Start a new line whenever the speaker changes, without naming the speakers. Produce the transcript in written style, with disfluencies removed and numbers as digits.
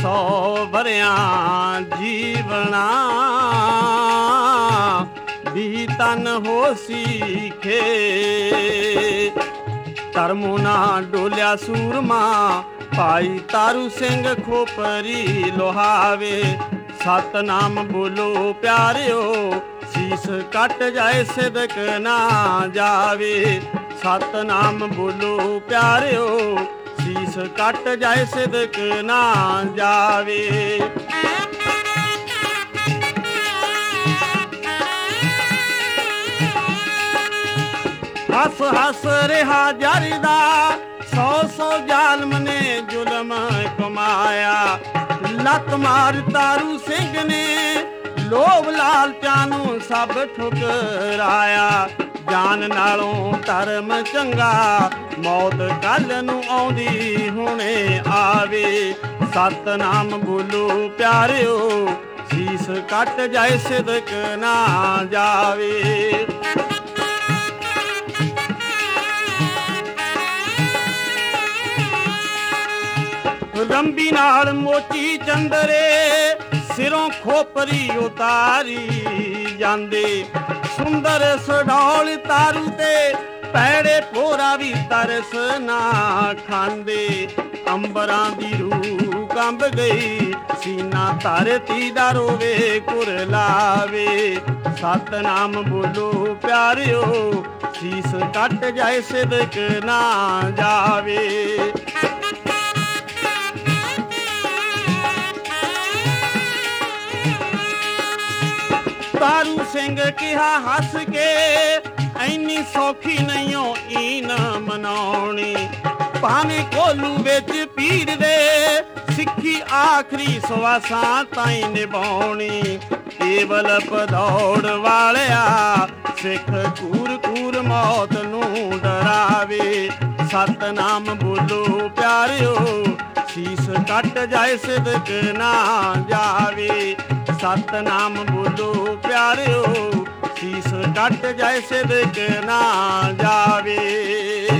100 ਵਰਿਆਂ ਜੀਵਣਾ ਵੀ ਤਨ ਹੋਸੀ ਖੇ। ਧਰਮੋਂ ਨਾ ਡੋਲਿਆ ਸੂਰਮਾ ਭਾਈ ਤਾਰੂ ਸਿੰਘ ਖੋਪਰੀ ਲੋਹਾਵੇ। ਸਤਨਾਮ ਬੋਲੋ ਪਿਆਰਿਓ ਸੀਸ ਕੱਟ ਜਾਏ ਸਿਦਕ ਨਾ ਜਾਵੇ। ਸਤਨਾਮ ਬੋਲੋ ਪਿਆਰਿਓ ਸੀਸ ਕੱਟ ਜਾਏ ਸਿਦਕ ਨਾ ਜਾਵੇ। ਹੱਸ ਹੱਸ ਰਿਹਾ ਜਰਦਾ 100 ਜ਼ਾਲਮ ਨੇ ਜ਼ੁਲਮ ਕਮਾਇਆ। ਲੱਤ ਮਾਰ ਤਾਰੂ ਸਿੰਘ ਨੇ ਲੋਭ ਲਾਲਚਾਂ ਨੂੰ ਸਭ ਠੁਕਰਾਇਆ। ਜਾਨ ਨਾਲੋਂ ਧਰਮ ਚੰਗਾ ਮੌਤ ਕੱਲ ਨੂੰ ਆਉਂਦੀ ਹੁਣੇ ਆਵੇ। ਸਤਨਾਮ ਬੋਲੋ ਪਿਆਰਿਓ ਸੀਸ ਕੱਟ ਜਾਏ ਸਿਦਕ ਨਾ ਜਾਵੇ। ਰੰਬੀ ਨਾਲ ਮੋਤੀ ਚੰਦਰੇ ਸਿਰੋਂ ਖੋਪਰੀ ਉਤਾਰੀ ਜਾਂਦੇ। ਸੁੰਦਰ ਸਡੌਲ ਤਾਰੂ ਤੇ ਪੈੜੇ ਭੋਰਾ ਵੀ ਤਰਸ ਨਾ ਖਾਂਦੇ। ਅੰਬਰਾਂ ਦੀ ਰੂਹ ਕੰਬ ਗਈ ਸੀਨਾ ਧਰਤੀ ਦਾ ਰੋਵੇ ਕੁਰਲਾਵੇ। ਸਤਨਾਮ ਬੋਲੋ ਪਿਆਰਿਓ ਸੀਸ ਕੱਟ ਜਾਏ ਸਿਦਕ ਨਾ ਜਾਵੇ। ਤਾਰੂ ਸਿੰਘ ਕਿਹਾ ਹੱਸ ਕੇ ਐਨੀ ਸੌਖੀ ਨਹੀਂ ਓ ਈਨ ਮਨਾਉਣੀ। ਭਾਵੇਂ ਕੋਲੂ ਵਿੱਚ ਪੀਰ ਦੇ ਸਿੱਖੀ ਆਖਰੀ ਸਵਾਸਾਂ ਤਾਈਂ ਨਿਭਾਉਣੀ। ਕੇਵਲ ਭਦੌੜ ਵਾਲਿਆ ਸਿੱਖ ਕੂਰ ਕੂਰ ਮੌਤ ਨੂੰ ਡਰਾਵੇ। ਸਤਨਾਮ ਬੋਲੋ ਪਿਆਰਿਓ ਸੀਸ ਕੱਟ ਜਾਏ ਸਿਦਕ ਨਾ ਜਾਵੇ। ਸਤਨਾਮ ਬੋਲੋ ਪਿਆਰਿਓ ਸੀਸ ਕੱਟ ਜਾਏ ਸਿਦਕ ਨਾ ਜਾਵੇ।